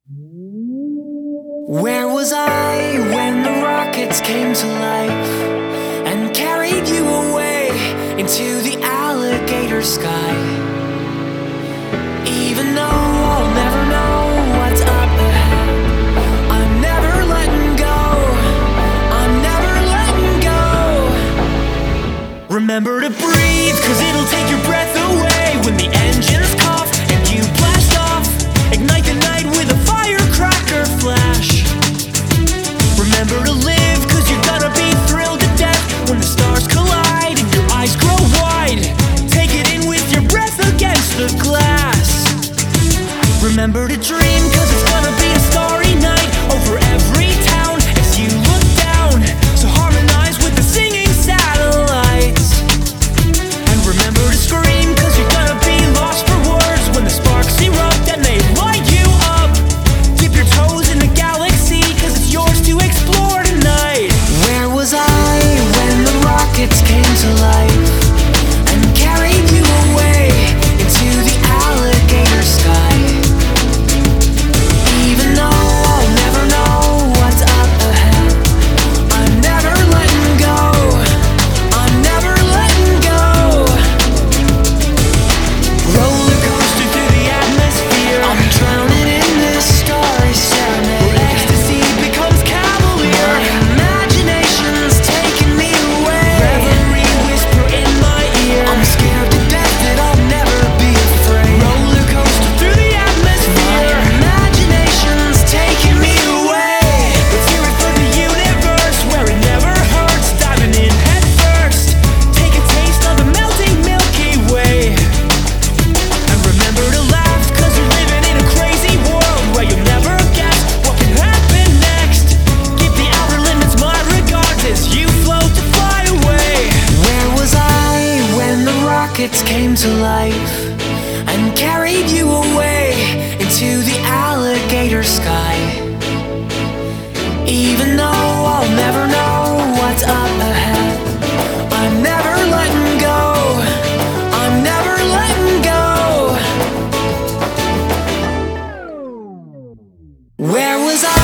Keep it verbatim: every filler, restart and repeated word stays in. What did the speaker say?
Where was I when the rockets came to life and carried you away into the alligator sky? Even though I'll never know what's up ahead, I'm never letting go, I'm never letting go. Remember to breathe, cause it'll take your breath away when the engines cough and you blast off. Ignite the night with a firecracker flash. Remember to live, cause you're gonna be thrilled to death when the stars collide and your eyes grow wide. Take it in with your breath against the glass. Remember to dream, cause it's gonna be a starry night over every town as you look down. So harmonize with the singing satellites. And remember to scream, cause you're gonna be lost for words when the sparks erupt and they light you up. Dip your toes in the galaxy, cause it's yours to explore tonight. Where was I when the rockets came to life and carried you away into the alligator sky? Even though I'll never know what's up ahead, I'm never letting go, I'm never letting go. Roller coaster through the atmosphere, I'm drowning in this starry serenade. Where ecstasy becomes cavalier, my imagination's taking me away. Reverie whisper in my ear, I'm scared to death that I'll never be afraid. Roller coaster through the atmosphere, my imagination's taking me away. Let's hear it for the universe, where it never hurts. Diving in head first, take a taste of the melting Milky Way. And remember to laugh, cause you're living in a crazy world where you'll never guess what can happen next. Give the outer limits my regards as you float to fly away. Where was I when the rockets came to life and carried you away into the alligator sky? Even though I'll never know what's up ahead, I'm never letting go, I'm never letting go. Where was I